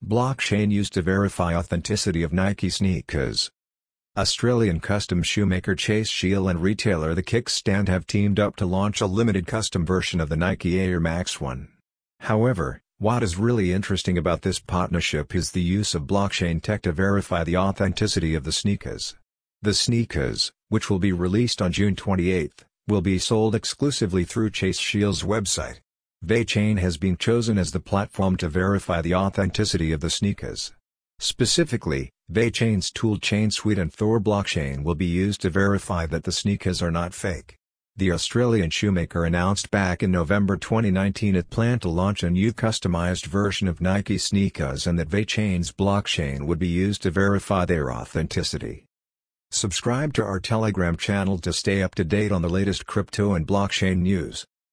Blockchain used to verify authenticity of Nike sneakers. Australian custom shoemaker Chase Shield and retailer The Kickstand have teamed up to launch a limited custom version of the Nike Air Max 1. However, what is really interesting about this partnership is the use of blockchain tech to verify the authenticity of the sneakers. The sneakers, which will be released on June 28, will be sold exclusively through Chase Shield's website. VeChain has been chosen as the platform to verify the authenticity of the sneakers. Specifically, VeChain's toolchain suite and Thor blockchain will be used to verify that the sneakers are not fake. The Australian shoemaker announced back in November 2019 it planned to launch a new customized version of Nike sneakers and that VeChain's blockchain would be used to verify their authenticity. Subscribe to our Telegram channel to stay up to date on the latest crypto and blockchain news.